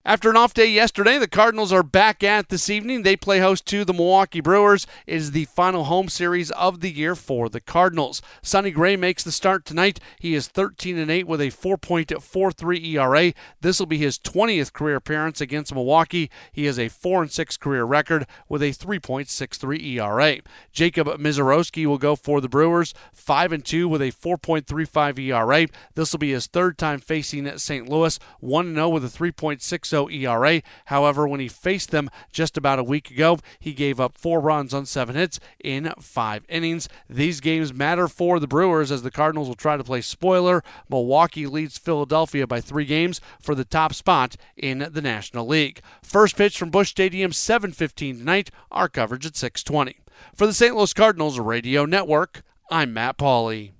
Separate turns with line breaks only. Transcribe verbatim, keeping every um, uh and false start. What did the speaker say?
After an off day yesterday, the Cardinals are back at this evening. They play host to the Milwaukee Brewers. It is the final home series of the year for the Cardinals. Sonny Gray makes the start tonight. He is thirteen and eight with a four point four three E R A. This will be his twentieth career appearance against Milwaukee. He has a four and six career record with a three point six three E R A. Jacob Misiorowski will go for the Brewers, five and two with a four point three five E R A. This will be his third time facing Saint Louis, one and oh with a three point six oh E R A. However, when he faced them just about a week ago, he gave up four runs on seven hits in five innings. These games matter for the Brewers as the Cardinals will try to play spoiler. Milwaukee leads Philadelphia by three games for the top spot in the National League. First pitch from Busch Stadium, seven fifteen tonight. Our coverage at six twenty. For the Saint Louis Cardinals Radio Network, I'm Matt Pauley.